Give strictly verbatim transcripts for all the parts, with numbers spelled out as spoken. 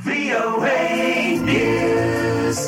วี โอ เอ News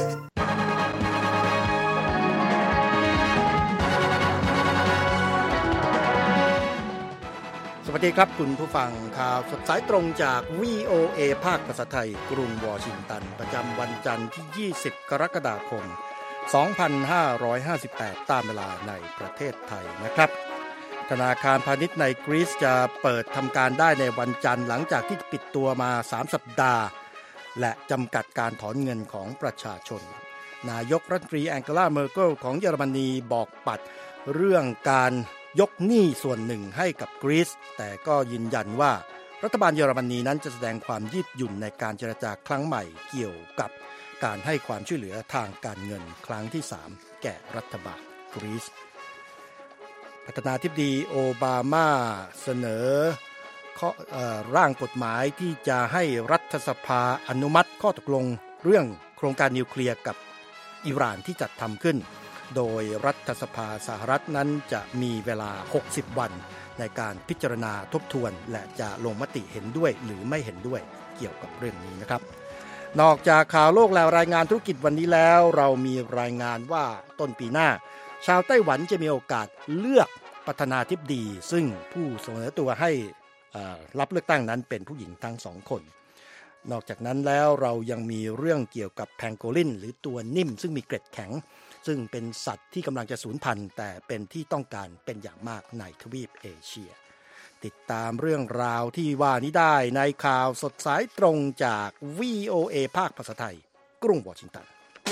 สวัสดีครับคุณผู้ฟังข่าวสดสายตรงจาก วี โอ เอ ภาคภาษาไทยกรุงวอชิงตันประจำวันจันทร์ที่ยี่สิบกรกฎาคมสองพันห้าร้อยห้าสิบแปดตามเวลาในประเทศไทยนะครับธนาคารพาณิชย์ในกรีซจะเปิดทำการได้ในวันจันทร์หลังจากที่ปิดตัวมาสามสัปดาห์และจำกัดการถอนเงินของประชาชนนายกรัฐมนตรีแองเกลาเมอร์เคิลของเยอรมนีบอกปัดเรื่องการยกหนี้ส่วนหนึ่งให้กับกรีซแต่ก็ยืนยันว่ารัฐบาลเยอรมนีนั้นจะแสดงความยืดหยุ่นในการเจรจาครั้งใหม่เกี่ยวกับการให้ความช่วยเหลือทางการเงินครั้งที่สามแก่รัฐบาลกรีซประธานาธิบดีโอบามาเสนอร่างกฎหมายที่จะให้รัฐสภาอนุมัติข้อตกลงเรื่องโครงการนิวเคลียร์กับอิหร่านที่จัดทำขึ้นโดยรัฐสภาสหรัฐนั้นจะมีเวลาหกสิบวันในการพิจารณาทบทวนและจะลงมติเห็นด้วยหรือไม่เห็นด้วยเกี่ยวกับเรื่องนี้นะครับนอกจากข่าวโลกแล้วรายงานธุรกิจวันนี้แล้วเรามีรายงานว่าต้นปีหน้าชาวไต้หวันจะมีโอกาสเลือกประธานาธิบดีซึ่งผู้เสนอตัวให้รับเลือกตั้งนั้นเป็นผู้หญิงทั้งสองคนนอกจากนั้นแล้วเรายังมีเรื่องเกี่ยวกับแพงโกลินหรือตัวนิ่มซึ่งมีเกล็ดแข็งซึ่งเป็นสัตว์ที่กำลังจะสูญพันธุ์แต่เป็นที่ต้องการเป็นอย่างมากในทวีปเอเชียติดตามเรื่องราวที่ว่านี้ได้ในข่าวสดสายตรงจาก วี โอ เอ ภาคภาษาไทยกรุงวอชิงตัน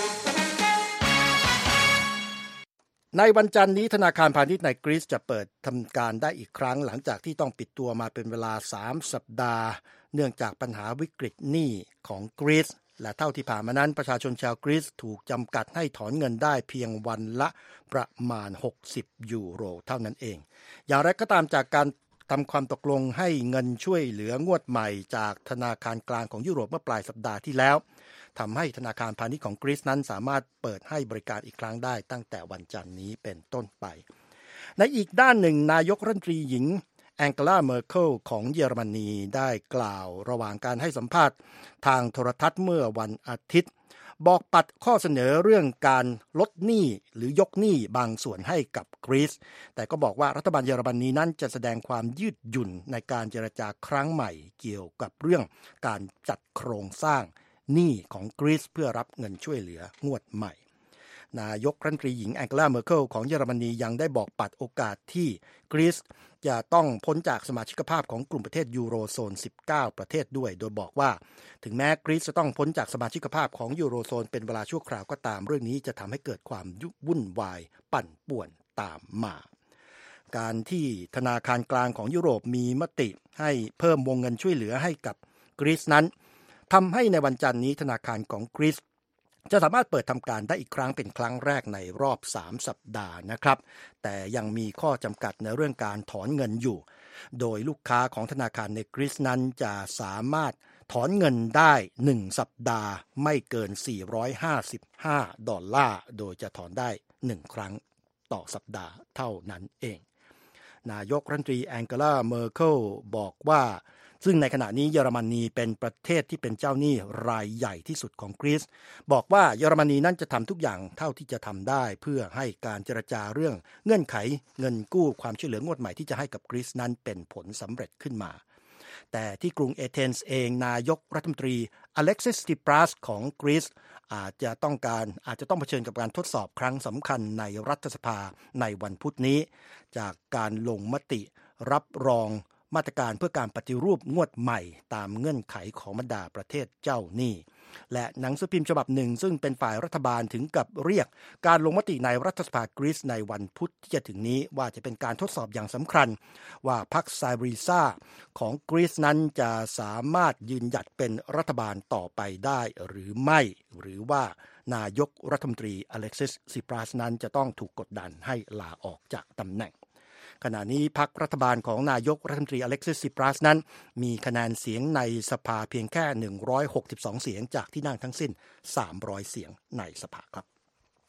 ในวันจันทร์นี้ธนาคารพาณิชย์ในกรีซจะเปิดทำการได้อีกครั้งหลังจากที่ต้องปิดตัวมาเป็นเวลาสามสัปดาห์เนื่องจากปัญหาวิกฤตหนี้ของกรีซและเท่าที่ผ่านมานั้นประชาชนชาวกรีซถูกจำกัดให้ถอนเงินได้เพียงวันละประมาณหกสิบยูโรเท่านั้นเองอย่างไรก็ตามจากการทำความตกลงให้เงินช่วยเหลืองวดใหม่จากธนาคารกลางของยุโรปเมื่อปลายสัปดาห์ที่แล้วทำให้ธนาคารพาณิชย์ของกรีซนั้นสามารถเปิดให้บริการอีกครั้งได้ตั้งแต่วันจันทร์นี้เป็นต้นไปในอีกด้านหนึ่งนายกรัฐมนตรีหญิงแองเกลาเมอร์เคิลของเยอรมนีได้กล่าวระหว่างการให้สัมภาษณ์ทางโทรทัศน์เมื่อวันอาทิตย์บอกปัดข้อเสนอเรื่องการลดหนี้หรือยกหนี้บางส่วนให้กับกรีซแต่ก็บอกว่ารัฐบาลเยอรมนีนั้นจะแสดงความยืดหยุ่นในการเจรจาครั้งใหม่เกี่ยวกับเรื่องการจัดโครงสร้างหนี้ของกรีซเพื่อรับเงินช่วยเหลืองวดใหม่นายกรัฐมนตรีหญิงแองเกลาเมอร์เคิลของเยอรมนียังได้บอกปัดโอกาสที่กรีซจะต้องพ้นจากสมาชิกภาพของกลุ่มประเทศยูโรโซนสิบเก้าประเทศด้วยโดยบอกว่าถึงแม้กรีซจะต้องพ้นจากสมาชิกภาพของยูโรโซนเป็นเวลาชั่วคราวก็ตามเรื่องนี้จะทำให้เกิดความวุ่นวายปั่นป่วนตามมาการที่ธนาคารกลางของยุโรปมีมติให้เพิ่มวงเงินช่วยเหลือให้กับกรีซนั้นทำให้ในวันจันทร์นี้ธนาคารของกรีซจะสามารถเปิดทำการได้อีกครั้งเป็นครั้งแรกในรอบสามสัปดาห์นะครับแต่ยังมีข้อจำกัดในเรื่องการถอนเงินอยู่โดยลูกค้าของธนาคารในกรีซนั้นจะสามารถถอนเงินได้หนึ่งสัปดาห์ไม่เกินสี่ร้อยห้าสิบห้าดอลลาร์โดยจะถอนได้หนึ่งครั้งต่อสัปดาห์เท่านั้นเองนายกรัฐมนตรีแองเกลาเมอร์เคิลบอกว่าซึ่งในขณะนี้เยอรมนีเป็นประเทศที่เป็นเจ้าหนี้รายใหญ่ที่สุดของกรีซบอกว่าเยอรมนีนั้นจะทำทุกอย่างเท่าที่จะทำได้เพื่อให้การเจรจาเรื่องเงื่อนไขเงินกู้ความช่วยเหลืองวดใหม่ที่จะให้กับกรีซนั้นเป็นผลสำเร็จขึ้นมาแต่ที่กรุงเอเธนส์เองนายกรัฐมนตรีอเล็กซิส ซิปรัสของกรีซอาจจะต้องการอาจจะต้องเผชิญกับการทดสอบครั้งสำคัญในรัฐสภาในวันพุธนี้จากการลงมติรับรองมาตรการเพื่อการปฏิรูปงวดใหม่ตามเงื่อนไขของบรรดาประเทศเจ้าหนี้และหนังสือพิมพ์ฉบับหนึ่งซึ่งเป็นฝ่ายรัฐบาลถึงกับเรียกการลงมติในรัฐสภากรีซในวันพุธที่จะถึงนี้ว่าจะเป็นการทดสอบอย่างสำคัญว่าพรรคไซริซาของกรีซนั้นจะสามารถยืนหยัดเป็นรัฐบาลต่อไปได้หรือไม่หรือว่านายกรัฐมนตรีอเล็กซิส ซิปรัสนั้นจะต้องถูกกดดันให้ลาออกจากตำแหน่งขณะนี้พรรครัฐบาลของนายกรัฐมนตรีอเล็กซิส ซิปรัสนั้นมีคะแนนเสียงในสภาเพียงแค่หนึ่งร้อยหกสิบสองเสียงจากที่นั่งทั้งสิ้นสามร้อยเสียงในสภาครับ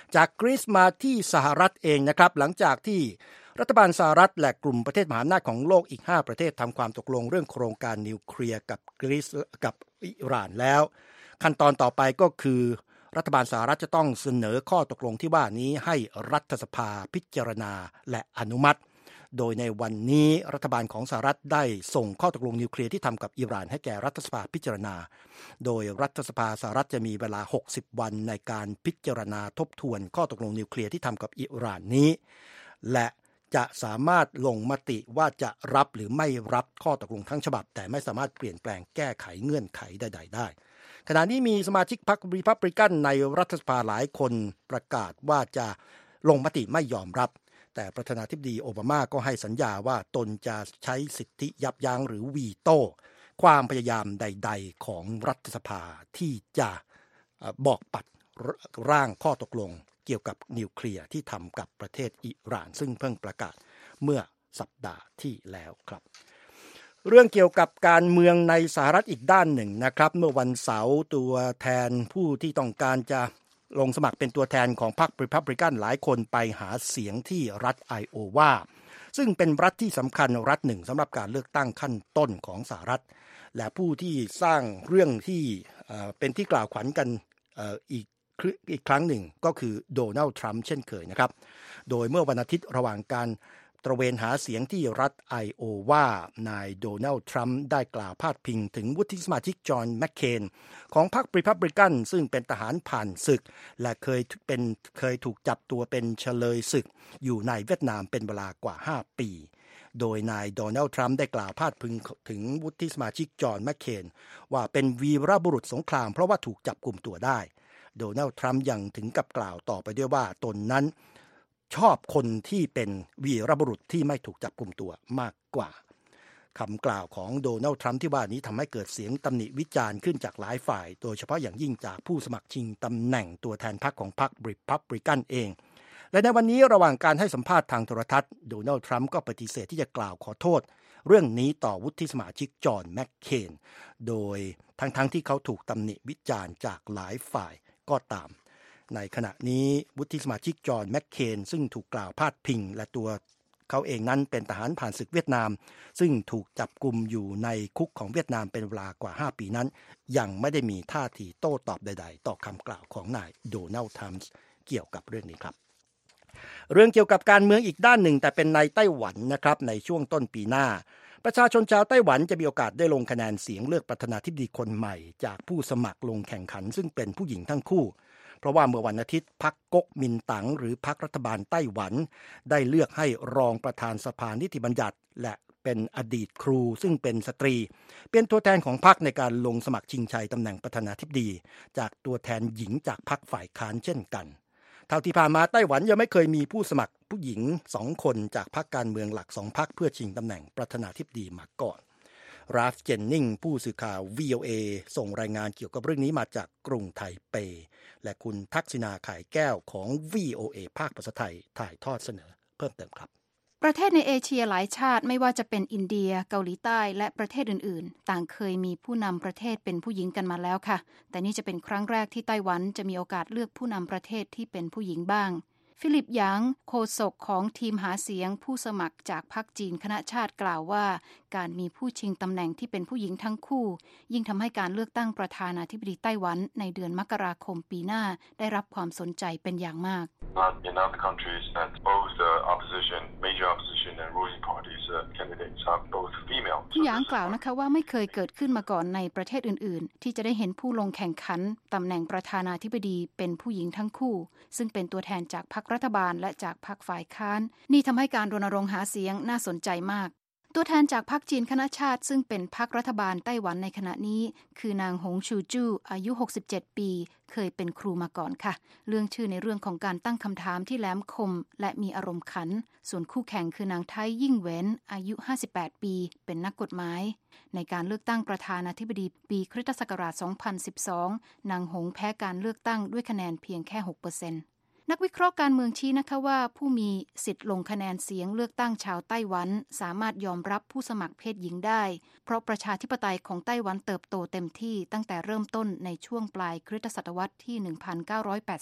จากกรีซมาที่สหรัฐเองนะครับหลังจากที่รัฐบาลสหรัฐและกลุ่มประเทศมหาอำนาจของโลกอีกห้าประเทศทำความตกลงเรื่องโครงการนิวเคลียร์กับกรีซกับอิหร่านแล้วขั้นตอนต่อไปก็คือรัฐบาลสหรัฐจะต้องเสนอข้อตกลงที่ว่านี้ให้รัฐสภาพิจารณาและอนุมัติโดยในวันนี้รัฐบาลของสหรัฐได้ส่งข้อตกลงนิวเคลียร์ที่ทำกับอิหร่านให้แก่รัฐสภาพิจารณาโดยรัฐสภาสหรัฐจะมีเวลาหกสิบวันในการพิจารณาทบทวนข้อตกลงนิวเคลียร์ที่ทำกับอิหร่านนี้และจะสามารถลงมติว่าจะรับหรือไม่รับข้อตกลงทั้งฉบับแต่ไม่สามารถเปลี่ยนแปลงแก้ไขเงื่อนไขใดๆได้ขณะนี้มีสมาชิกพรรครีพับลิกันในรัฐสภาหลายคนประกาศว่าจะลงมติไม่ยอมรับแต่ประธานาธิบดีโอบามาก็ให้สัญญาว่าตนจะใช้สิทธิยับยั้งหรือวีโต้ความพยายามใดๆของรัฐสภาที่จะบอกปัดร่างข้อตกลงเกี่ยวกับนิวเคลียร์ที่ทำกับประเทศอิหร่านซึ่งเพิ่งประกาศเมื่อสัปดาห์ที่แล้วครับเรื่องเกี่ยวกับการเมืองในสหรัฐอีกด้านหนึ่งนะครับเมื่อวันเสาร์ตัวแทนผู้ที่ต้องการจะลงสมัครเป็นตัวแทนของพรรครีพับลิกันหลายคนไปหาเสียงที่รัฐไอโอวาซึ่งเป็นรัฐที่สำคัญรัฐหนึ่งสำหรับการเลือกตั้งขั้นต้นของสหรัฐและผู้ที่สร้างเรื่องที่เป็นที่กล่าวขวัญกันอีกอีกครั้งหนึ่งก็คือโดนัลด์ทรัมป์เช่นเคยนะครับโดยเมื่อวันอาทิตย์ระหว่างการตระเวนหาเสียงที่รัฐไอโอวานายโดนัลด์ทรัมป์ได้กล่าวพาดพิงถึงวุฒิสมาชิกจอห์นแมคเคนของพรรครีพับลิกันซึ่งเป็นทหารผ่านศึกและเคยเป็นเคยถูกจับตัวเป็นเฉลยศึกอยู่ในเวียดนามเป็นเวลากว่าห้าปีโดยนายโดนัลด์ทรัมป์ได้กล่าวพาดพิงถึงวุฒิสมาชิกจอห์นแมคเคนว่าเป็นวีรบุรุษสงครามเพราะว่าถูกจับกุมตัวได้โดนัลด์ทรัมป์ยังถึงกับกล่าวต่อไปด้วยว่าตนนั้นชอบคนที่เป็นวีรบุรุษที่ไม่ถูกจับกุมตัวมากกว่าคำกล่าวของโดนัลด์ทรัมป์ที่ว่านี้ทำให้เกิดเสียงตำหนิวิจารณ์ขึ้นจากหลายฝ่ายโดยเฉพาะอย่างยิ่งจากผู้สมัครชิงตำแหน่งตัวแทนพรรคของพรรครีพับลิกันเองและในวันนี้ระหว่างการให้สัมภาษณ์ทางโทรทัศน์โดนัลด์ทรัมป์ก็ปฏิเสธที่จะกล่าวขอโทษเรื่องนี้ต่อวุฒิสมาชิกจอห์นแมคเคนโดยทั้งๆที่เขาถูกตำหนิวิจารณ์จากหลายฝ่ายก็ตามในขณะนี้วุฒิสมาชิกจอห์นแมคเคนซึ่งถูกกล่าวพาดพิงและตัวเขาเองนั้นเป็นทหารผ่านศึกเวียดนามซึ่งถูกจับกุมอยู่ในคุกของเวียดนามเป็นเวลากว่าห้าปีนั้นยังไม่ได้มีท่าทีโต้ตอบใดๆต่อคำกล่าวของนายโดนัลด์ทรัมป์เกี่ยวกับเรื่องนี้ครับเรื่องเกี่ยวกับการเมืองอีกด้านหนึ่งแต่เป็นในไต้หวันนะครับในช่วงต้นปีหน้าประชาชนชาวไต้หวันจะมีโอกาสได้ลงคะแนนเสียงเลือกประธานาธิบดีคนใหม่จากผู้สมัครลงแข่งขันซึ่งเป็นผู้หญิงทั้งคู่เพราะว่าเมื่อวันอาทิตย์พรรคก๊กมินตั๋งหรือพรรครัฐบาลไต้หวันได้เลือกให้รองประธานสภานิติบัญญัติและเป็นอดีตครูซึ่งเป็นสตรีเป็นตัวแทนของพรรคในการลงสมัครชิงชัยตำแหน่งประธานาธิบดีจากตัวแทนหญิงจากพรรคฝ่ายค้านเช่นกันเท่าที่ผ่านมาไต้หวันยังไม่เคยมีผู้สมัครผู้หญิงสองคนจากพรรคการเมืองหลักสองพรรคเพื่อชิงตำแหน่งประธานาธิบดีมาก่อนราฟเจนนิงผู้สื่อข่าว วี โอ เอ ส่งรายงานเกี่ยวกับเรื่องนี้มาจากกรุงไทเปและคุณทักษิณาข่ายแก้วของ วี โอ เอ ภาคภาษาไทยถ่ายทอดเสนอเพิ่มเติมครับประเทศในเอเชียหลายชาติไม่ว่าจะเป็นอินเดียเกาหลีใต้และประเทศอื่นๆต่างเคยมีผู้นำประเทศเป็นผู้หญิงกันมาแล้วค่ะแต่นี่จะเป็นครั้งแรกที่ไต้หวันจะมีโอกาสเลือกผู้นำประเทศที่เป็นผู้หญิงบ้างฟิลิปหยางโฆษกของทีมหาเสียงผู้สมัครจากพรรคจีนคณะชาติกล่าวว่าการมีผู้ชิงตำแหน่งที่เป็นผู้หญิงทั้งคู่ยิ่งทำให้การเลือกตั้งประธานาธิบดีไต้หวันในเดือนมกราคมปีหน้าได้รับความสนใจเป็นอย่างมาก In other countries that both the opposition, major opposition and ruling parties candidates are both female. ที่หยางกล่าวนะคะว่าไม่เคยเกิดขึ้นมาก่อนในประเทศอื่นๆที่จะได้เห็นผู้ลงแข่งขันตำแหน่งประธานาธิบดีเป็นผู้หญิงทั้งคู่ซึ่งเป็นตัวแทนจากพรรครัฐบาลและจากพรรคฝ่ายค้านนี่ทำให้การรณรงค์หาเสียงน่าสนใจมากตัวแทนจากพรรคจีนคณะชาติซึ่งเป็นพรรครัฐบาลไต้หวันในขณะนี้คือนางหงชูจู่อายุหกสิบเจ็ดปีเคยเป็นครูมาก่อนค่ะเรื่องชื่อในเรื่องของการตั้งคำถามที่แหลมคมและมีอารมณ์ขันส่วนคู่แข่งคือนางไทยิ่งเหวินอายุห้าสิบแปดปีเป็นนักกฎหมายในการเลือกตั้งประธานาธิบดีปีคริสตศักราชสองพันสิบสองนางหงแพ้การเลือกตั้งด้วยคะแนนเพียงแค่ หกเปอร์เซ็นต์นักวิเคราะห์การเมืองชี้นะคะว่าผู้มีสิทธิ์ลงคะแนนเสียงเลือกตั้งชาวไต้หวันสามารถยอมรับผู้สมัครเพศหญิงได้เพราะประชาธิปไตยของไต้หวันเติบโตเต็มที่ตั้งแต่เริ่มต้นในช่วงปลายคริสตศตวรรษที่ หนึ่งพันเก้าร้อยแปดสิบ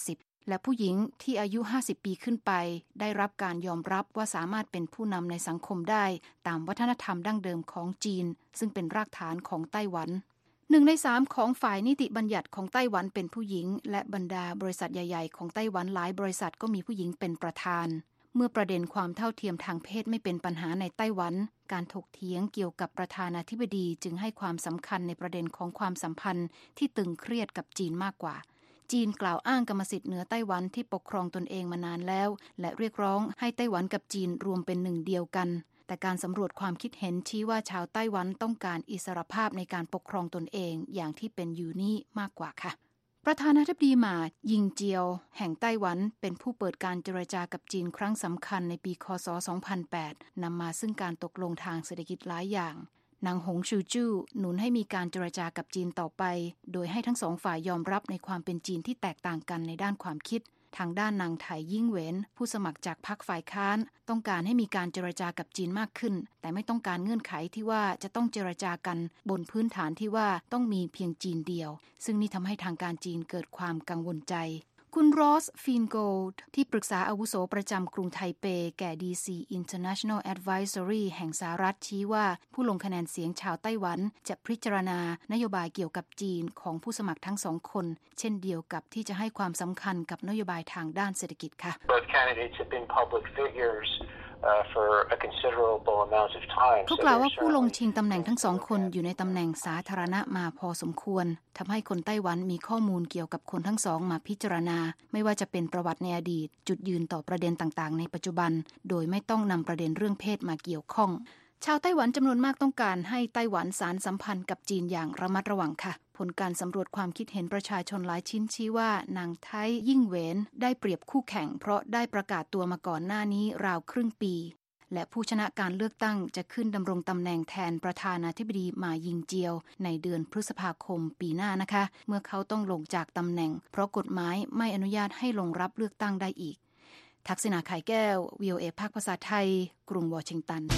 และผู้หญิงที่อายุห้าสิบปีขึ้นไปได้รับการยอมรับว่าสามารถเป็นผู้นำในสังคมได้ตามวัฒนธรรมดั้งเดิมของจีนซึ่งเป็นรากฐานของไต้หวันหนึ่งในสามของฝ่ายนิติบัญญัติของไต้หวันเป็นผู้หญิงและบรรดาบริษัทใหญ่ๆของไต้หวันหลายบริษัทก็มีผู้หญิงเป็นประธานเมื่อประเด็นความเท่าเทียมทางเพศไม่เป็นปัญหาในไต้หวันการถกเถียงเกี่ยวกับประธานาธิบดีจึงให้ความสำคัญในประเด็นของความสัมพันธ์ที่ตึงเครียดกับจีนมากกว่าจีนกล่าวอ้างกรรมสิทธิ์เหนือไต้หวันที่ปกครองตนเองมานานแล้วและเรียกร้องให้ไต้หวันกับจีนรวมเป็นหนึ่งเดียวกันแต่การสำรวจความคิดเห็นชี้ว่าชาวไต้หวันต้องการอิสรภาพในการปกครองตนเองอย่างที่เป็นอยู่นี้มากกว่าค่ะประธานาธิบดีหม่ายิงเจียวแห่งไต้หวันเป็นผู้เปิดการเจรจากับจีนครั้งสำคัญในปีค.ศ. สองพันแปดนำมาซึ่งการตกลงทางเศรษฐกิจหลายอย่างนางหงชูจู้หนุนให้มีการเจรจากับจีนต่อไปโดยให้ทั้งสองฝ่ายยอมรับในความเป็นจีนที่แตกต่างกันในด้านความคิดทางด้านนางไถยิ่งเหวินผู้สมัครจากพรรคฝ่ายค้านต้องการให้มีการเจรจากับจีนมากขึ้นแต่ไม่ต้องการเงื่อนไขที่ว่าจะต้องเจรจากันบนพื้นฐานที่ว่าต้องมีเพียงจีนเดียวซึ่งนี่ทำให้ทางการจีนเกิดความกังวลใจคุณรอสฟีนโกลด์ที่ปรึกษาอาวุโสประจำกรุงไทเปแก่ ดี ซี International Advisory แห่งสหรัฐชี้ว่าผู้ลงคะแนนเสียงชาวไต้หวันจะพิจารณานโยบายเกี่ยวกับจีนของผู้สมัครทั้งสองคนเช่นเดียวกับที่จะให้ความสำคัญกับนโยบายทางด้านเศรษฐกิจค่ะ Both candidates have been public figures Uh, for a considerable amount of time. เขากล่าวว่าผู้ลงชิงตำแหน่งทั้งสองคนอยู่ในตำแหน่งสาธารณะมาพอสมควรทำให้คนไต้หวันมีข้อมูลเกี่ยวกับคนทั้งสองมาพิจารณาไม่ว่าจะเป็นประวัติในอดีตจุดยืนต่อประเด็นต่างๆในปัจจุบันโดยไม่ต้องนำประเด็นเรื่องเพศมาเกี่ยวข้องชาวไต้หวันจำนวนมากต้องการให้ไต้หวันสานสัมพันธ์กับจีนอย่างระมัดระวังค่ะผลการสำรวจความคิดเห็นประชาชนหลายชิ้นชี้ว่านางไทยิ่งเหวินได้เปรียบคู่แข่งเพราะได้ประกาศตัวมาก่อนหน้านี้ราวครึ่งปีและผู้ชนะการเลือกตั้งจะขึ้นดำรงตำแหน่งแทนประธานาธิบดีหม่ายิงเจียวในเดือนพฤษภาคมปีหน้านะคะเมื่อเขาต้องลงจากตำแหน่งเพราะกฎหมายไม่อนุญาตให้ลงรับเลือกตั้งได้อีกทักษิณาไข่แก้ว วี โอ เอ ภาคภาษาไทยกรุงวอชิงตัน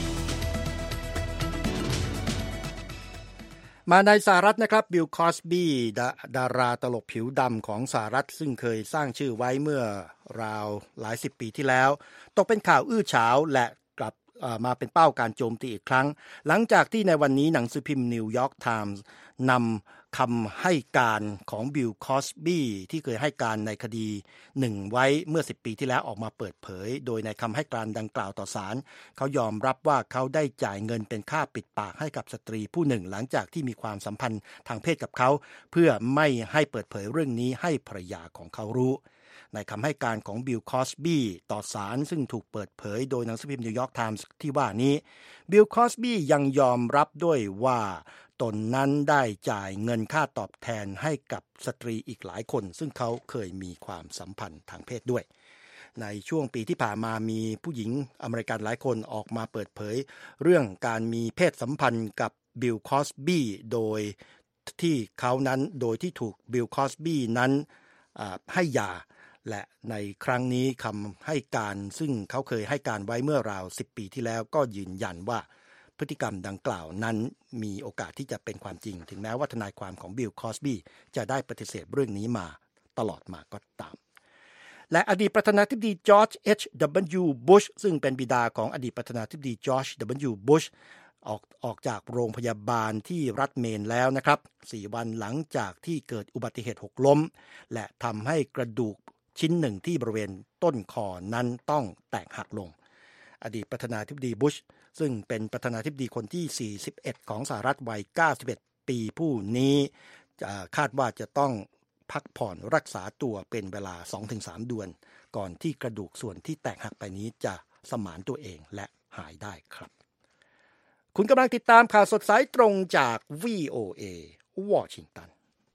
มาในสหรัฐนะครับบิลคอสบีดา, ดาราตลกผิวดำของสหรัฐซึ่งเคยสร้างชื่อไว้เมื่อราวหลายสิบปีที่แล้วตกเป็นข่าวอื้อฉาวและกลับมาเป็นเป้าการโจมตีอีกครั้งหลังจากที่ในวันนี้หนังสือพิมพ์นิวยอร์กไทมส์นำคำให้การของบิลคอสบีที่เคยให้การในคดีหนึ่งไว้เมื่อสิบปีที่แล้วออกมาเปิดเผยโดยในคำให้การดังกล่าวต่อศาลเขายอมรับว่าเขาได้จ่ายเงินเป็นค่าปิดปากให้กับสตรีผู้หนึ่งหลังจากที่มีความสัมพันธ์ทางเพศกับเขาเพื่อไม่ให้เปิดเผยเรื่องนี้ให้ภรรยาของเขารู้ในคำให้การของบิลคอสบีต่อศาลซึ่งถูกเปิดเผยโดยหนังสือพิมพ์นิวยอร์กไทมส์ที่ว่านี้บิลคอสบียังยอมรับด้วยว่าตนนั้นได้จ่ายเงินค่าตอบแทนให้กับสตรีอีกหลายคนซึ่งเขาเคยมีความสัมพันธ์ทางเพศด้วยในช่วงปีที่ผ่านมามีผู้หญิงอเมริกันหลายคนออกมาเปิดเผยเรื่องการมีเพศสัมพันธ์กับบิลคอสบีโดยที่เขานั้นโดยที่ถูกบิลคอสบีนั้นให้หย่าและในครั้งนี้คำให้การซึ่งเขาเคยให้การไว้เมื่อราวสิบปีที่แล้วก็ยืนยันว่าพฤติกรรมดังกล่าวนั้นมีโอกาสที่จะเป็นความจริงถึงแม้ว่าทนายความของบิลคอสบีจะได้ปฏิเสธเรื่องนี้มาตลอดมาก็ตามและอดีตประธานาธิบดีจอร์จ เอช ดับเบิลยู บุชซึ่งเป็นบิดาของอดีตประธานาธิบดีจอร์จ ดับเบิลยู บุชออกออกจากโรงพยาบาลที่รัฐเมนแล้วนะครับสี่วันหลังจากที่เกิดอุบัติเหตุหกล้มและทำให้กระดูกชิ้นหนึ่งที่บริเวณต้นคอนั้นต้องแตกหักลงอดีตประธานาธิบดีบุชซึ่งเป็นประธานาธิบดีคนที่สี่สิบเอ็ดของสหรัฐวัยเก้าสิบเอ็ดปีผู้นี้คาดว่าจะต้องพักผ่อนรักษาตัวเป็นเวลา สองถึงสาม เดือนก่อนที่กระดูกส่วนที่แตกหักไปนี้จะสมานตัวเองและหายได้ครับคุณกำลังติดตามข่าวสดสายตรงจาก วี โอ เอ วอชิงตัน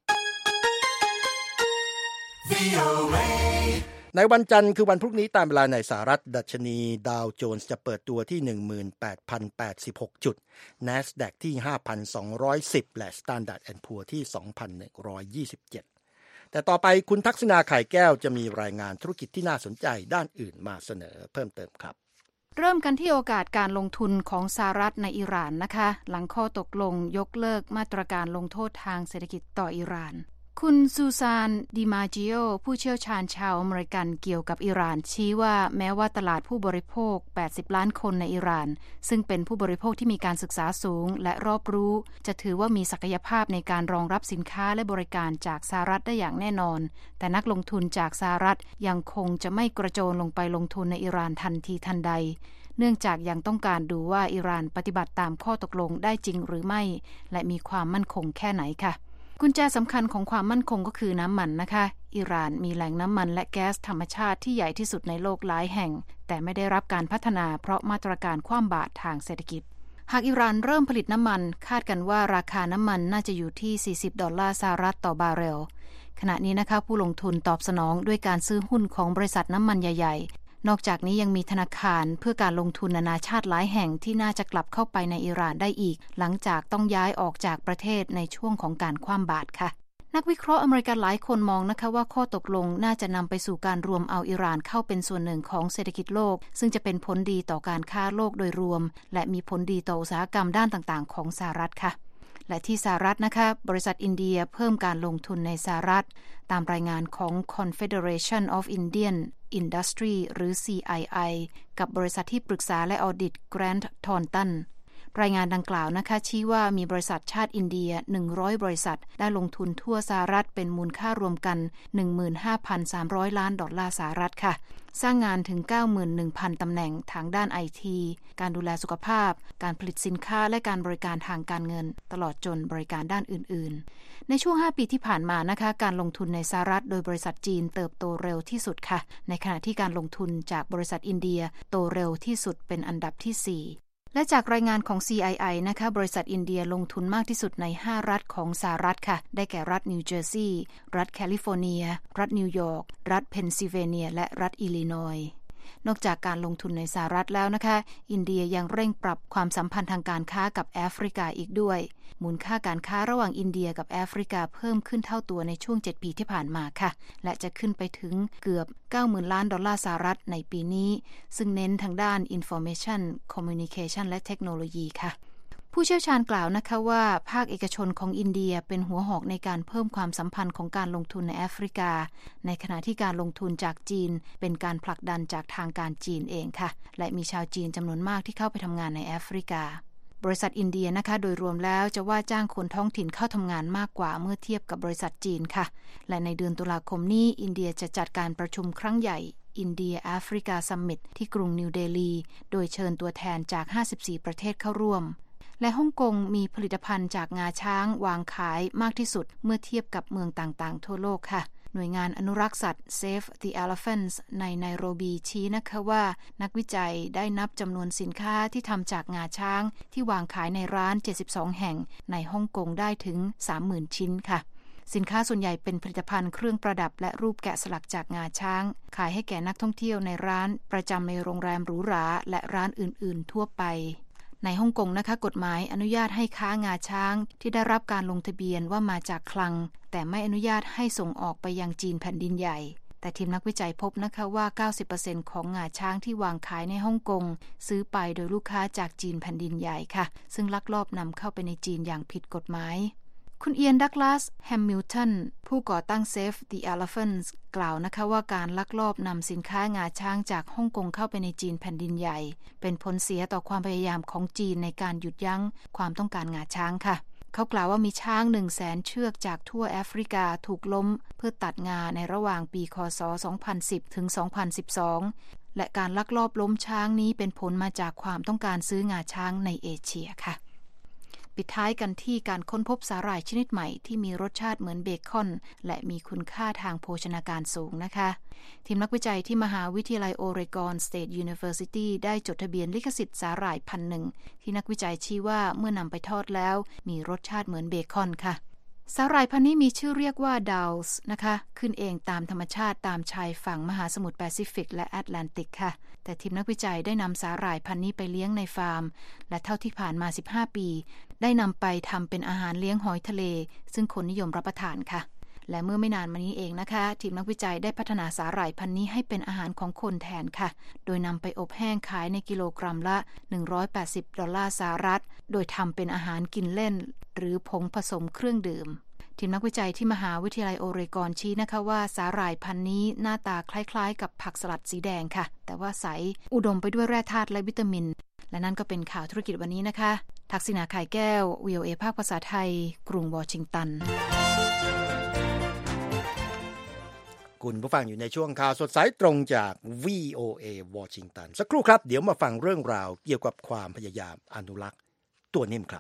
ในวันจันทร์คือวันพรุ่งนี้ตามเวลาในสหรัฐดัชนีดาวโจนส์จะเปิดตัวที่ หนึ่งหมื่นแปดพันแปดสิบหก จุด NASDAQ ที่ ห้าพันสองร้อยสิบ และ Standard แอนด์ Poor's ที่ สองพันหนึ่งร้อยยี่สิบเจ็ด แต่ต่อไปคุณทักษณาไข่แก้วจะมีรายงานธุรกิจที่น่าสนใจด้านอื่นมาเสนอเพิ่มเติมครับเริ่มกันที่โอกาสการลงทุนของสหรัฐในอิหร่านนะคะหลังข้อตกลงยกเลิกมาตรการลงโทษทางเศรษฐกิจต่ออิหร่านคุคุณซูซานดิมาจิโอผู้เชี่ยวชาญชาวอเมริกันเกี่ยวกับอิหร่านชี้ว่าแม้ว่าตลาดผู้บริโภคแปดสิบล้านคนในอิหร่านซึ่งเป็นผู้บริโภคที่มีการศึกษาสูงและรอบรู้จะถือว่ามีศักยภาพในการรองรับสินค้าและบริการจากสหรัฐได้อย่างแน่นอนแต่นักลงทุนจากสหรัฐยังคงจะไม่กระโจนลงไปลงทุนในอิหร่านทันทีทันใดเนื่องจากยังต้องการดูว่าอิหร่านปฏิบัติตามข้อตกลงได้จริงหรือไม่และมีความมั่นคงแค่ไหนค่ะกุญแจสำคัญของความมั่นคงก็คือน้ำมันนะคะอิหร่านมีแหล่งน้ำมันและแก๊สธรรมชาติที่ใหญ่ที่สุดในโลกหลายแห่งแต่ไม่ได้รับการพัฒนาเพราะมาตรการคว่ำบาตรทางเศรษฐกิจหากอิหร่านเริ่มผลิตน้ำมันคาดกันว่าราคาน้ำมันน่าจะอยู่ที่สี่สิบดอลลาร์สหรัฐต่อบาร์เรลขณะนี้นะคะผู้ลงทุนตอบสนองด้วยการซื้อหุ้นของบริษัทน้ำมันใหญ่ๆนอกจากนี้ยังมีธนาคารเพื่อการลงทุนนานาชาติหลายแห่งที่น่าจะกลับเข้าไปในอิหร่านได้อีกหลังจากต้องย้ายออกจากประเทศในช่วงของการคว่ำบาตรค่ะนักวิเคราะห์อเมริกันหลายคนมองนะคะว่าข้อตกลงน่าจะนำไปสู่การรวมเอาอิหร่านเข้าเป็นส่วนหนึ่งของเศรษฐกิจโลกซึ่งจะเป็นผลดีต่อการค้าโลกโดยรวมและมีผลดีต่ออุตสาหกรรมด้านต่างๆของสหรัฐค่ะและที่สหรัฐนะคะบริษัทอินเดียเพิ่มการลงทุนในสหรัฐตามรายงานของ Confederation of Indian Industry หรือ ซี ไอ ไอ กับบริษัทที่ปรึกษาและออดิต Grant Thorntonรายงานดังกล่าวนะคะชี้ว่ามีบริษัทชาติอินเดียหนึ่งร้อยบริษัทได้ลงทุนทั่วสหรัฐเป็นมูลค่ารวมกัน หนึ่งหมื่นห้าพันสามร้อย ล้านดอลลาร์สหรัฐค่ะสร้างงานถึง เก้าหมื่นหนึ่งพัน ตำแหน่งทางด้าน ไอ ที การดูแลสุขภาพการผลิตสินค้าและการบริการทางการเงินตลอดจนบริการด้านอื่นๆในช่วงห้าปีที่ผ่านมานะคะการลงทุนในสหรัฐโดยบริษัทจีนเติบโตเร็วที่สุดค่ะในขณะที่การลงทุนจากบริษัทอินเดียโตเร็วที่สุดเป็นอันดับที่สี่และจากรายงานของ ซี ไอ ไอ นะคะบริษัทอินเดียลงทุนมากที่สุดในห้ารัฐของสหรัฐค่ะได้แก่รัฐนิวเจอร์ซีย์รัฐแคลิฟอร์เนียรัฐนิวยอร์กรัฐเพนซิลเวเนียและรัฐอิลลินอยส์นอกจากการลงทุนในสหรัฐแล้วนะคะอินเดียยังเร่งปรับความสัมพันธ์ทางการค้ากับแอฟริกาอีกด้วยมูลค่าการค้าระหว่างอินเดียกับแอฟริกาเพิ่มขึ้นเท่าตัวในช่วงเจ็ดปีที่ผ่านมาค่ะและจะขึ้นไปถึงเกือบ เก้าหมื่น ล้านดอลลาร์สหรัฐในปีนี้ซึ่งเน้นทางด้าน Information Communication และเทคโนโลยีค่ะผู้เชี่ยวชาญกล่าวนะคะว่าภาคเอกชนของอินเดียเป็นหัวหอกในการเพิ่มความสัมพันธ์ของการลงทุนในแอฟริกาในขณะที่การลงทุนจากจีนเป็นการผลักดันจากทางการจีนเองค่ะและมีชาวจีนจำนวนมากที่เข้าไปทำงานในแอฟริกาบริษัทอินเดียนะคะโดยรวมแล้วจะว่าจ้างคนท้องถิ่นเข้าทำงานมากกว่าเมื่อเทียบกับบริษัทจีนค่ะและในเดือนตุลาคมนี้อินเดียจะจัดการประชุมครั้งใหญ่อินเดียแอฟริกาซัมมิตที่กรุงนิวเดลีโดยเชิญตัวแทนจากห้าสิบสี่ประเทศเข้าร่วมและฮ่องกงมีผลิตภัณฑ์จากงาช้างวางขายมากที่สุดเมื่อเทียบกับเมืองต่างๆทั่วโลกค่ะหน่วยงานอนุรักษ์สัตว์ Save the Elephants ในไนโรบีชี้นะคะว่านักวิจัยได้นับจำนวนสินค้าที่ทำจากงาช้างที่วางขายในร้านเจ็ดสิบสองแห่งในฮ่องกงได้ถึง สามหมื่น ชิ้นค่ะสินค้าส่วนใหญ่เป็นผลิตภัณฑ์เครื่องประดับและรูปแกะสลักจากงาช้างขายให้แก่นักท่องเที่ยวในร้านประจำในโรงแรมหรูหราและร้านอื่นๆทั่วไปในฮ่องกงนะคะกฎหมายอนุญาตให้ค้างาช้างที่ได้รับการลงทะเบียนว่ามาจากคลังแต่ไม่อนุญาตให้ส่งออกไปยังจีนแผ่นดินใหญ่แต่ทีมนักวิจัยพบนะคะว่า เก้าสิบเปอร์เซ็นต์ ของงาช้างที่วางขายในฮ่องกงซื้อไปโดยลูกค้าจากจีนแผ่นดินใหญ่ค่ะซึ่งลักลอบนำเข้าไปในจีนอย่างผิดกฎหมายคุณเอียนดักลาสแฮมมิลตันผู้ก่อตั้ง Save the Elephants กล่าวนะคะว่าการลักลอบนำสินค้างาช้างจากฮ่องกงเข้าไปในจีนแผ่นดินใหญ่เป็นผลเสียต่อความพยายามของจีนในการหยุดยั้งความต้องการงาช้างค่ะเขากล่าวว่ามีช้าง หนึ่งแสน เชือกจากทั่วแอฟริกาถูกล้มเพื่อตัดงาในระหว่างปีค.ศ. สองพันสิบ ถึง สองพันสิบสอง และการลักลอบล้มช้างนี้เป็นผลมาจากความต้องการซื้องาช้างในเอเชียค่ะปิดท้ายกันที่การค้นพบสาหร่ายชนิดใหม่ที่มีรสชาติเหมือนเบคอนและมีคุณค่าทางโภชนาการสูงนะคะทีมนักวิจัยที่มหาวิทยาลัยโอเรกอนสเตทยูนิเวอร์ซิตี้ได้จดทะเบียนลิขสิทธิ์สาหร่ายพันธุ์หนึ่งที่นักวิจัยชี้ว่าเมื่อนำไปทอดแล้วมีรสชาติเหมือนเบคอนค่ะสาหร่ายพันธุ์นี้มีชื่อเรียกว่าดาวส์นะคะขึ้นเองตามธรรมชาติตามชายฝั่งมหาสมุทรแปซิฟิกและแอตแลนติกค่ะแต่ทีมนักวิจัยได้นำสาหร่ายพันธุ์นี้ไปเลี้ยงในฟาร์มและเท่าที่ผ่านมาสิบห้าปีได้นำไปทำเป็นอาหารเลี้ยงหอยทะเลซึ่งคนนิยมรับประทานค่ะและเมื่อไม่นานมานี้เองนะคะทีมนักวิจัยได้พัฒนาสาหร่ายพันธุ์นี้ให้เป็นอาหารของคนแทนค่ะโดยนำไปอบแห้งขายในกิโลกรัมละหนึ่งร้อยแปดสิบดอลลาร์สหรัฐโดยทำเป็นอาหารกินเล่นหรือผงผสมเครื่องดื่มทีมนักวิจัยที่มหาวิทยาลัยโอเรกอนชี้นะคะว่าสาหร่ายพันธุ์นี้หน้าตาคล้ายๆกับผักสลัดสีแดงค่ะแต่ว่าใสอุดมไปด้วยแร่ธาตุและวิตามินและนั่นก็เป็นข่าวธุรกิจวันนี้นะคะทักษิณาไข่แก้ว วี โอ เอ ภาคภาษาไทยกรุงวอชิงตันคุณผู้ฟังอยู่ในช่วงข่าวสดสายตรงจาก วี โอ เอ วอชิงตันสักครู่ครับเดี๋ยวมาฟังเรื่องราวเกี่ยวกับความพยายามอนุรักษ์ตัวนิ่มครับ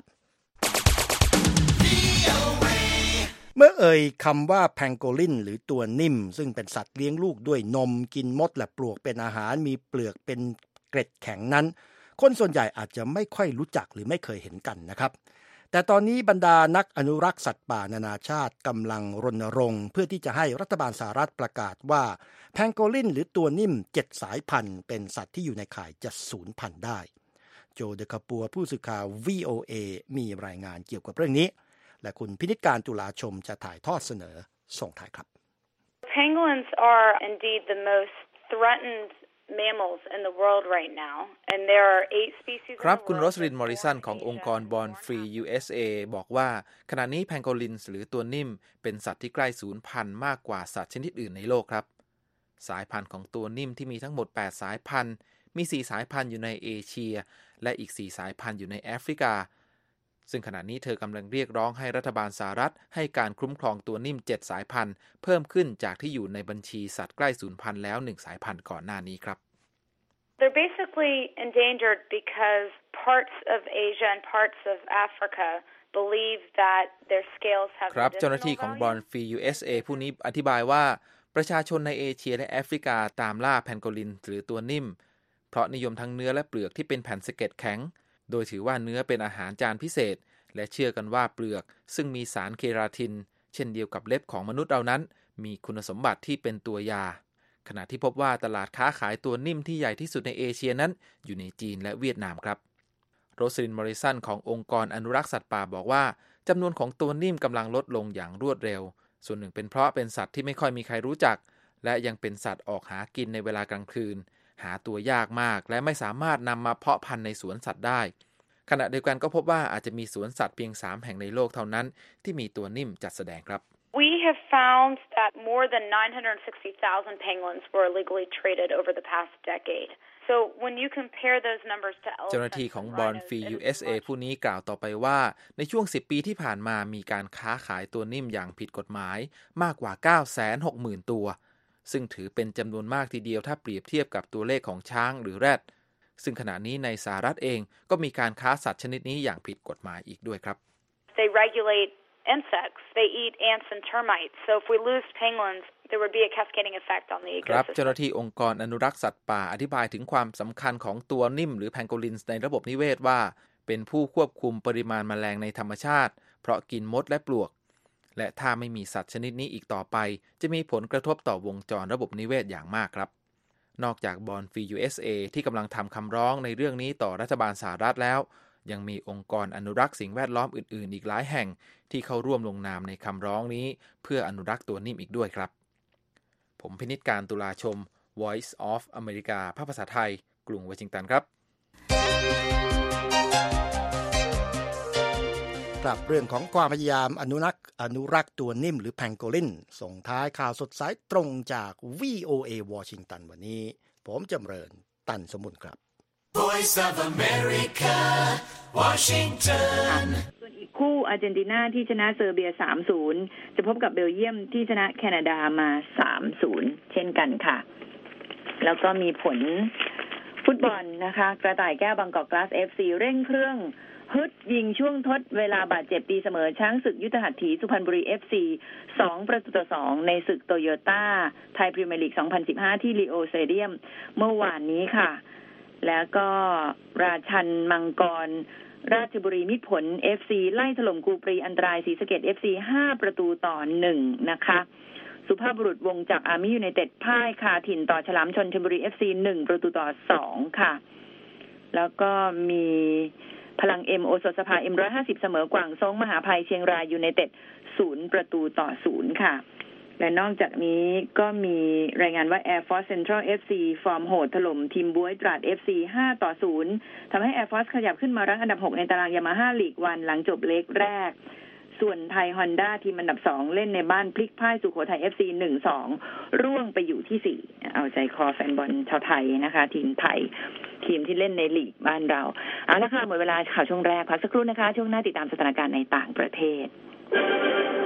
เมื่อเอ่ยคำว่าแพงโกลินหรือตัวนิ่มซึ่งเป็นสัตว์เลี้ยงลูกด้วยนมกินมดและปลวกเป็นอาหารมีเปลือกเป็นเกล็ดแข็งนั้นคนส่วนใหญ่อาจจะไม่ค่อยรู้จักหรือไม่เคยเห็นกันนะครับแต่ตอนนี้บรรดานักอนุรักษ์สัตว์ป่านานาชาติกำลังรณรงค์เพื่อที่จะให้รัฐบาลสหรัฐประกาศว่าแพงโกลินหรือตัวนิ่มเจ็ดสายพันธุ์เป็นสัตว์ที่อยู่ในข่ายจะสูญพันธุ์ได้โจเดคาปัวผู้สื่อข่าว วี โอ เอ มีรายงานเกี่ยวกับเรื่องนี้และคุณพินิจการตุลาชมจะถ่ายทอดเสนอส่งท้ายครับ Penguins are indeed the most threatened mammals in the world right now and there are eight species ครับคุณโรสลินมอริสันขององค์กร Born Free ยู เอส เอ บอกว่าขณะนี้แพงโกลินหรือตัวนิ่มเป็นสัตว์ที่ใกล้สูญพันธุ์มากกว่าสัตว์ชนิดอื่นในโลกครับสายพันธุ์ของตัวนิ่มที่มีทั้งหมดแปดสายพันธุ์มีสี่สายพันธุ์อยู่ในเอเชียและอีกสี่สายพันธุ์อยู่ในแอฟริกาซึ่งขณะนี้เธอกำลังเรียกร้องให้รัฐบาลสหรัฐให้การคุ้มครองตัวนิ่มเจ็ดสายพันธุ์เพิ่มขึ้นจากที่อยู่ในบัญชีสัตว์ใกล้สูญพันธุ์แล้วหนึ่งสายพันธุ์ก่อนหน้านี้ครับ They're basically endangered because parts of Asia and parts of Africa believe that their scales have ครับเจ้าหน้าที่ของ Born Free ยู เอส เอ ผู้นี้อธิบายว่าประชาชนในเอเชียและแอฟริกาตามล่าแพนโกลินหรือตัวนิ่มเพราะนิยมทั้งเนื้อและเปลือกที่เป็นแผ่นสะเก็ดแข็งโดยถือว่าเนื้อเป็นอาหารจานพิเศษและเชื่อกันว่าเปลือกซึ่งมีสารเคราตินเช่นเดียวกับเล็บของมนุษย์เรานั้นมีคุณสมบัติที่เป็นตัวยาขณะที่พบว่าตลาดค้าขายตัวนิ่มที่ใหญ่ที่สุดในเอเชียนั้นอยู่ในจีนและเวียดนามครับโรสลินมอริสันขององค์กรอนุรักษ์สัตว์ป่าบอกว่าจำนวนของตัวนิ่มกำลังลดลงอย่างรวดเร็วส่วนหนึ่งเป็นเพราะเป็นสัตว์ที่ไม่ค่อยมีใครรู้จักและยังเป็นสัตว์ออกหากินในเวลากลางคืนหาตัวยากมากและไม่สามารถนำมาเพาะพันธุ์ในสวนสัตว์ได้ขณะเดียวกันก็พบว่าอาจจะมีสวนสัตว์เพียงสามแห่งในโลกเท่านั้นที่มีตัวนิ่มจัดแสดงครับ We have found that more than nine hundred sixty thousand penguins were illegally traded over the past decade. So when you compare those numbers to elephants เจ้าหน้าที่ของ Born Free ยู เอส เอ ผู้นี้กล่าวต่อไปว่าในช่วงสิบปีที่ผ่านมามีการค้าขายตัวนิ่มอย่างผิดกฎหมายมากกว่า เก้าแสนหกหมื่น ตัวซึ่งถือเป็นจำนวนมากทีเดียวถ้าเปรียบเทียบกับตัวเลขของช้างหรือแรดซึ่งขณะนี้ในสหรัฐเองก็มีการค้าสัตว์ชนิดนี้อย่างผิดกฎหมายอีกด้วยครับ They regulate insects. They eat ants and termites. So if we lose penguins, there would be a cascading effect on the ecosystem. ครับเจ้าหน้าที่องค์กรอนุรักษ์สัตว์ป่าอธิบายถึงความสำคัญของตัวนิ่มหรือแพงโกลินในระบบนิเวศว่าเป็นผู้ควบคุมปริมาณแมลงในธรรมชาติเพราะกินมดและปลวกและถ้าไม่มีสัตว์ชนิดนี้อีกต่อไปจะมีผลกระทบต่อวงจรระบบนิเวศอย่างมากครับนอกจาก Born Free ยู เอส เอ ที่กำลังทำคำร้องในเรื่องนี้ต่อรัฐบาลสหรัฐแล้วยังมีองค์กรอนุรักษ์สิ่งแวดล้อมอื่นๆอีกหลายแห่งที่เข้าร่วมลงนามในคำร้องนี้เพื่ออนุรักษ์ตัวนิ่มอีกด้วยครับผมพินิจการตุลาชม Voice of America ภาคภาษาไทยกรุงวอชิงตันครับกลับเรื่องของความพยายามอนุรักษ์อนุรักษ์ตัวนิ่มหรือแพงโกลินส่งท้ายข่าวสดสายตรงจาก วี โอ เอ วอชิงตันวันนี้ผมจำเริญตันสมุนครับ Voice of America Washington ส่วนอีกคู่อาร์เจนตินาที่ชนะเซอร์เบีย สามศูนย์ จะพบกับเบลเยียมที่ชนะแคนาดามา สามศูนย์ เช่นกันค่ะแล้วก็มีผลฟุตบอลนะคะกระต่ายแก้วบางกอกกลาส เอฟ ซี เร่งเครื่องฮึดยิงช่วงทดเวลาบาดเจ็บตีเสมอช้างศึกยุทธหัตถีสุพรรณบุรี เอฟ ซี สองประตูต่อสองในศึกโตโยต้าไทยพรีเมียร์ลีก สองพันสิบห้า ที่ลีโอสเตเดียมเมื่อวานนี้ค่ะแล้วก็ราชันมังกรราชบุรีมิตรผล เอฟ ซี ไล่ถล่มกูปรีอันตรายศรีสะเกษ เอฟ ซี ห้าประตูต่อหนึ่งนะคะสุภาพบุรุษวงจากอาร์มี่ยูไนเต็ดพ่ายคาถิ่นต่อฉลามชนชลบุรี เอฟ ซี หนึ่งประตูต่อสองค่ะแล้วก็มีพลังเอ็มโอสถสภา เอ็ม หนึ่งร้อยห้าสิบ เสมอกวางซงมหาภัยเชียงรายยูไนเต็ดศูนย์ประตูต่อศูนย์ค่ะและนอกจากนี้ก็มีรายงานว่า Air Force Central เอฟ ซี ฟอร์มโหดถล่มทีมบ๊วยตราด เอฟ ซี ห้าต่อศูนย์ทำให้ Air Force ขยับขึ้นมารั้งอันดับหกในตารางยามาฮ่าลีกวันหลังจบเล็กแรกส่วนไทยฮอนด้าทีมอันดับสองเล่นในบ้านพลิกพ่ายสุโขทัย เอฟ ซี หนึ่งสอง ร่วงไปอยู่ที่สี่เอาใจคอแฟนบอลชาวไทยนะคะทีมไทยทีมที่เล่นในลีกบ้านเราเอาละค่ะหมดเวลาข่าวช่วงแรกพักสักครู่นะคะช่วงหน้าติดตามสถานการณ์ในต่างประเทศ